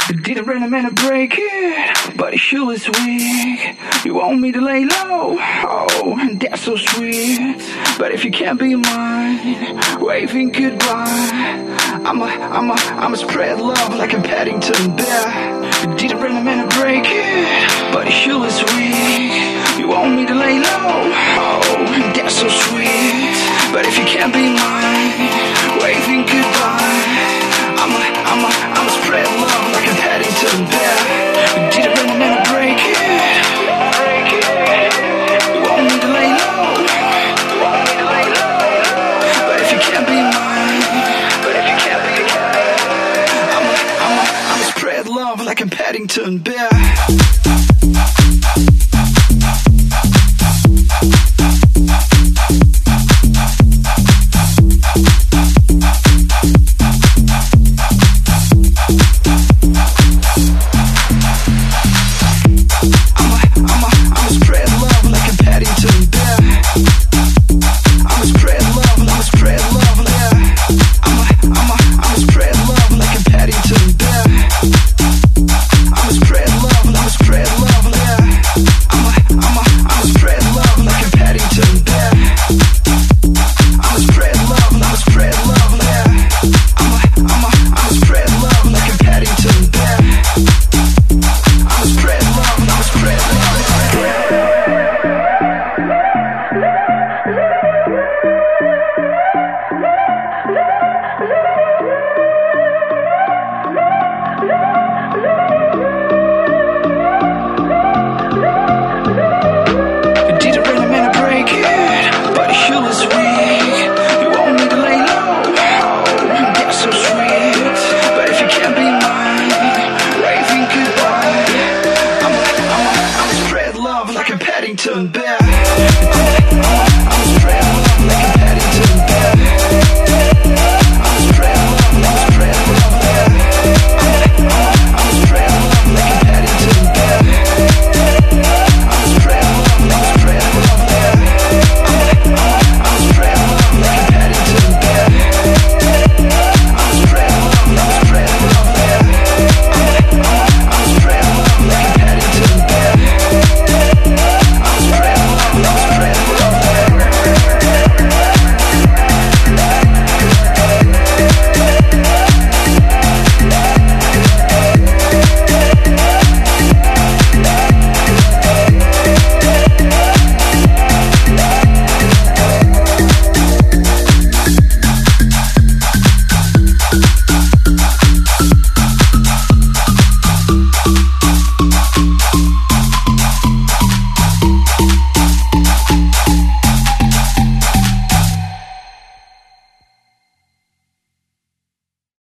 Didn't really mean to break it, but it sure is weak. You want me to lay low, oh, and that's so sweet. But if you can't be mine, waving goodbye, I'ma spread love like a Paddington Bear. Didn't really mean to break it, but it sure is weak. You want me to lay low, oh, and that's so sweet. But if you can't be mine, waving goodbye, I'ma spread love like a Paddington Bear. Didn't really mean to break it. You want me to lay low, but if you can't be mine, I'ma spread love like a Paddington Bear.